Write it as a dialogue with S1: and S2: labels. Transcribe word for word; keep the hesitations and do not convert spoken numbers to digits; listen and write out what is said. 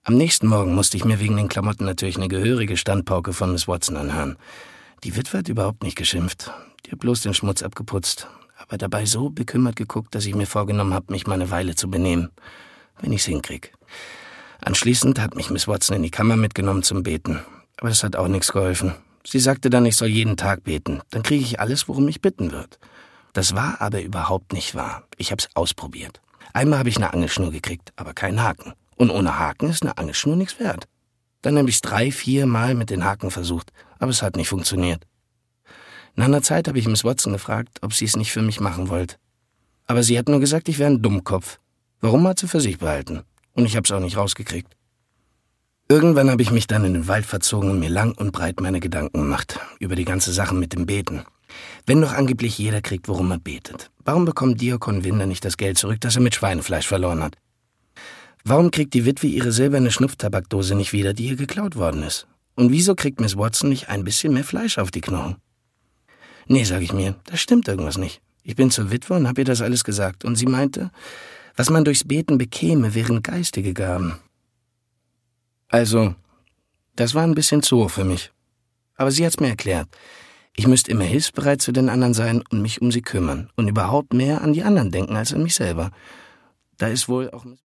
S1: Am nächsten Morgen musste ich mir wegen den Klamotten natürlich eine gehörige Standpauke von Miss Watson anhören. Die Witwe hat überhaupt nicht geschimpft. Die hat bloß den Schmutz abgeputzt. Aber dabei so bekümmert geguckt, dass ich mir vorgenommen habe, mich mal eine Weile zu benehmen. Wenn ich's hinkrieg. Anschließend hat mich Miss Watson in die Kammer mitgenommen zum Beten. Aber das hat auch nichts geholfen. Sie sagte dann, ich soll jeden Tag beten. Dann kriege ich alles, worum mich bitten wird. Das war aber überhaupt nicht wahr. Ich hab's ausprobiert. Einmal habe ich eine Angelschnur gekriegt, aber keinen Haken. Und ohne Haken ist eine Angelschnur nichts wert. Dann habe ich's drei, vier Mal mit den Haken versucht, aber es hat nicht funktioniert. Nach einer Zeit habe ich Miss Watson gefragt, ob sie es nicht für mich machen wollte. Aber sie hat nur gesagt, ich wäre ein Dummkopf. Warum, hat sie für sich behalten. Und ich habe es auch nicht rausgekriegt. Irgendwann habe ich mich dann in den Wald verzogen und mir lang und breit meine Gedanken gemacht über die ganze Sache mit dem Beten. Wenn doch angeblich jeder kriegt, worum er betet, warum bekommt Diakon Winder nicht das Geld zurück, das er mit Schweinefleisch verloren hat? Warum kriegt die Witwe ihre silberne Schnupftabakdose nicht wieder, die ihr geklaut worden ist? Und wieso kriegt Miss Watson nicht ein bisschen mehr Fleisch auf die Knochen? Nee, sag ich mir, da stimmt irgendwas nicht. Ich bin zur Witwe und hab ihr das alles gesagt. Und sie meinte, was man durchs Beten bekäme, wären geistige Gaben. Also, das war ein bisschen zu hoch für mich. Aber sie hat's mir erklärt. Ich müsste immer hilfsbereit zu den anderen sein und mich um sie kümmern. Und überhaupt mehr an die anderen denken als an mich selber. Da ist wohl auch...